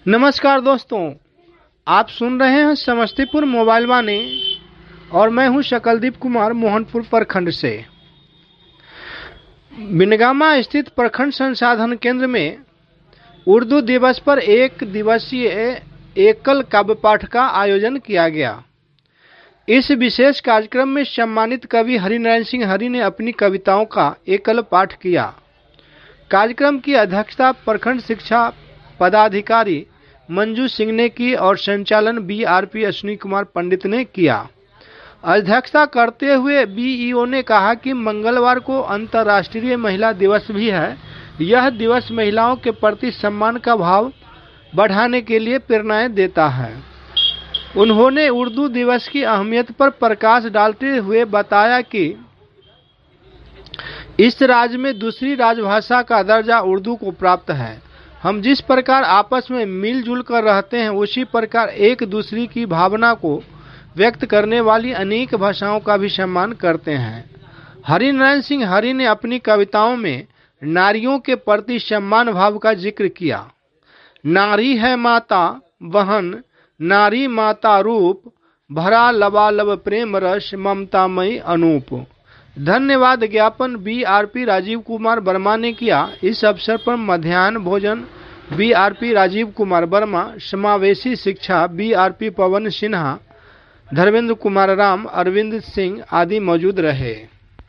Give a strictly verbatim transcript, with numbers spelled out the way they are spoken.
नमस्कार दोस्तों, आप सुन रहे हैं समस्तीपुर मोबाइल वाणी और मैं हूं शकलदीप कुमार मोहनपुर प्रखंड से। बिनगामा स्थित प्रखंड संसाधन केंद्र में उर्दू दिवस पर एक दिवसीय एकल काव्य पाठ का आयोजन किया गया। इस विशेष कार्यक्रम में सम्मानित कवि हरिनारायण सिंह हरि ने अपनी कविताओं का एकल पाठ किया। कार्यक्रम की अध्यक्षता प्रखंड शिक्षा पदाधिकारी मंजू सिंह ने की और संचालन बीआरपी अश्विनी कुमार पंडित ने किया। अध्यक्षता करते हुए बीईओ ने कहा कि मंगलवार को अंतर्राष्ट्रीय महिला दिवस भी है। यह दिवस महिलाओं के प्रति सम्मान का भाव बढ़ाने के लिए प्रेरणाएं देता है। उन्होंने उर्दू दिवस की अहमियत पर प्रकाश डालते हुए बताया कि इस राज्य में दूसरी राजभाषा का दर्जा उर्दू को प्राप्त है। हम जिस प्रकार आपस में मिलजुल कर रहते हैं, उसी प्रकार एक दूसरे की भावना को व्यक्त करने वाली अनेक भाषाओं का भी सम्मान करते हैं। हरिनारायण सिंह हरि ने अपनी कविताओं में नारियों के प्रति सम्मान भाव का जिक्र किया। नारी है माता बहन, नारी माता रूप, भरा लबालब प्रेम रस, ममतामयी अनूप। धन्यवाद ज्ञापन बीआरपी राजीव कुमार वर्मा ने किया। इस अवसर पर मध्याह्न भोजन बीआरपी राजीव कुमार वर्मा, समावेशी शिक्षा बीआरपी पवन सिन्हा, धर्मेंद्र कुमार राम, अरविंद सिंह आदि मौजूद रहे।